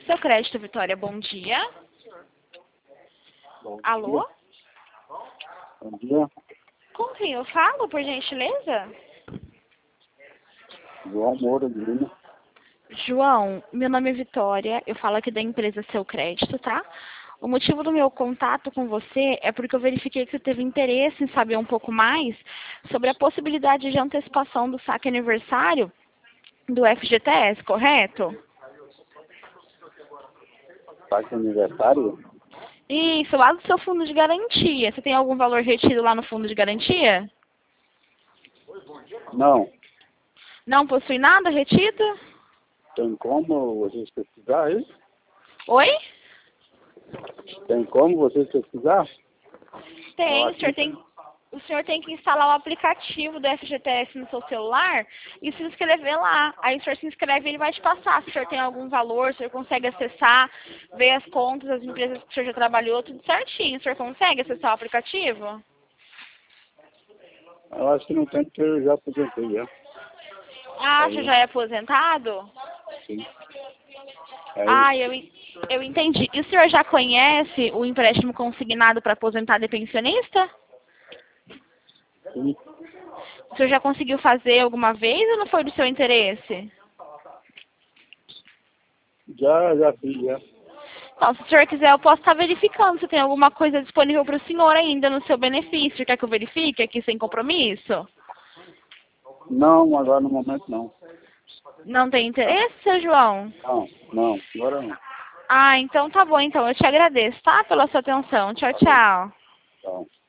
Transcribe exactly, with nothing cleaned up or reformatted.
Seu crédito, Vitória, bom dia. Bom Alô? dia. Bom dia. Com quem eu falo, por gentileza? João Moura de Lima. João, meu nome é Vitória, eu falo aqui da empresa Seu Crédito, tá? O motivo do meu contato com você é porque eu verifiquei que você teve interesse em saber um pouco mais sobre a possibilidade de antecipação do saque aniversário do F G T S, correto? Saque aniversário? Isso, lá do seu fundo de garantia. Você tem algum valor retido lá no fundo de garantia? Não. Não possui nada retido? Tem como vocês pesquisar isso? Oi? Tem como vocês pesquisar? Tem, Eu o senhor acho que tem, o senhor tem que instalar o aplicativo do F G T S no seu celular e se inscrever lá. Aí o senhor se inscreve e ele vai te passar. Se o senhor tem algum valor, se o senhor consegue acessar, ver as contas, as empresas que o senhor já trabalhou, tudo certinho. O senhor consegue acessar o aplicativo? eu acho que não tem, porque eu já aposentei já. Ah, o Aí, senhor já é aposentado? sim. Aí, Ah, eu, en- eu entendi. E o senhor já conhece o empréstimo consignado para aposentado e pensionista? sim. O senhor já conseguiu fazer alguma vez ou não foi do seu interesse? Já, já fiz, já. Então, se o senhor quiser, eu posso estar verificando se tem alguma coisa disponível para o senhor ainda no seu benefício. Quer que eu verifique aqui sem compromisso? Não, agora no momento não. Não tem interesse, seu João? Não, não, agora não. Ah, então tá bom. Então, eu te agradeço, tá? Pela sua atenção. Tchau, Tá bom. tchau. Então.